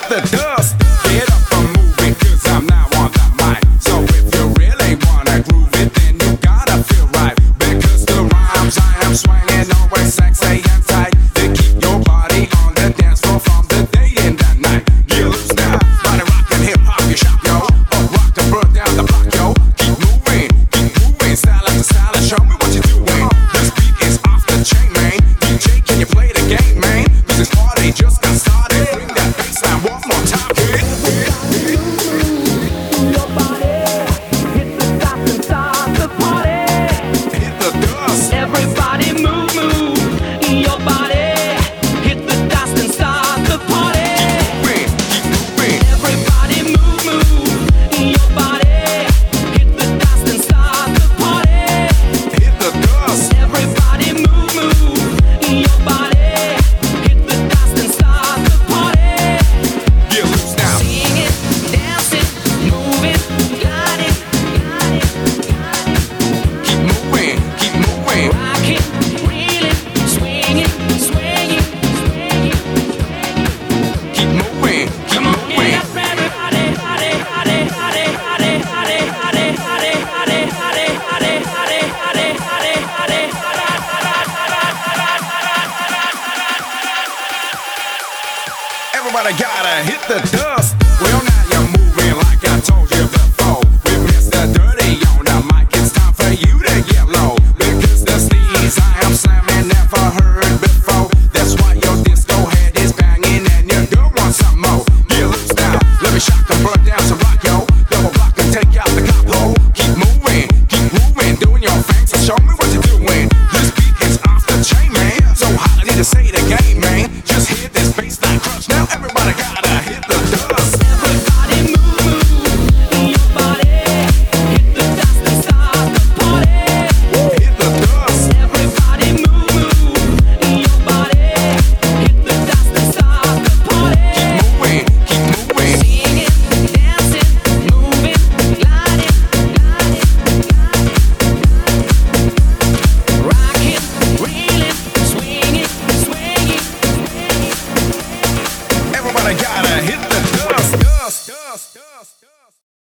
hit the dust. Get up and move it, 'cause I'm now on the mic. So if you really wanna groove it, then you gotta feel right. Because the rhymes I am swinging always sexy and tight. They keep your body on the dance floor from the day and the night. You lose now, body rockin' hip hop, you shop, yo. Up rock to burn down the block, yo. Keep moving, style after style, and show me what you're doing. This beat is off the chain, man. DJ, can you play the game, man? 'Cause this party just got started. Bring that bassline one more time, kid. Your body, hit the stop and start the party. Hit the dust. Everybody move, move. Your body, hit the dust and start the party. Keep moving. Everybody move, move. Your body, hit the dust and start the party. Hit the dust. Everybody move, move. Your body, hit the dust and start the party. Get loose now. Singing, dancing, moving, gliding, Keep moving, keep moving. rocking, reeling, swinging, swinging. Keep moving, keep moving. Everybody gotta hit the dust. Well, now you're moving like I told you before. With Mr. Dirty on the mic, it's time for you to get low. Because the sneeze I am slamming never heard before. That's why your disco head is banging and your girl wants some more. Get loose now, let me shock and burn down some rock, yo. Double block and take out the cop hole. Keep moving, doing your thing, so show me what you're doing. This beat is off the chain, man. So hot, I need to say the game, man. Just hit this bassline crunch. Now everybody gotta hit the dust. Everybody move, move. Your body, hit the dust and start the party. Hit the dust. Everybody move, move. Your body, hit the dust and start the party. Keep moving. Singing, dancing, moving, gliding, rocking, reeling, swinging, swinging. Everybody gotta hit the dust.